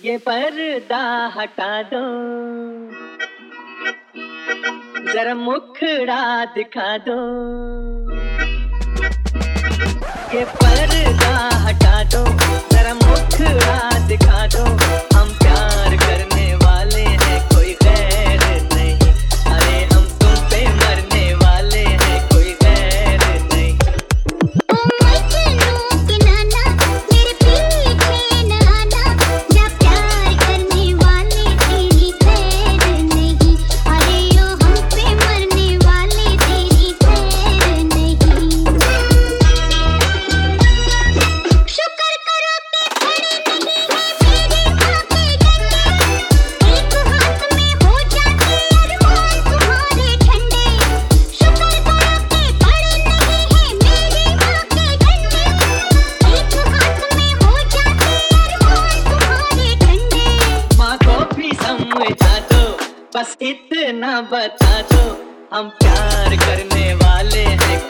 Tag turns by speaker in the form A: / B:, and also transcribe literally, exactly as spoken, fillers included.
A: ये पर्दा हटा दो, जरा मुखड़ा दिखा दो। ये पर्दा हटा दो, जरा मुखड़ा दिखा दो। हम प्यार करने वाले हैं, कोई गैर नहीं। अरे हम तुम पे मरने वाले हैं, कोई गैर नहीं।
B: ओ मजनू के नाना मेरे पीछे न आना, जब प्यार करने वाले तेरी खैर नहीं। अरे ओ हम पे मरने वाले तेरी खैर नहीं। शुक्र करो कि खड़े नहीं है मेरे भागे डंडे, एक हाथ में हो जाते अरमान तुम्हारे ठंडे। शुक्र करो कि खड़े नहीं है मेरे भागे डंडे, एक हाथ में हो जाते अरमान तुम्हारे ठंडे।
A: माँ को भी समझा दो, बस इतना बता दो। हम प्यार करने वाले हैं,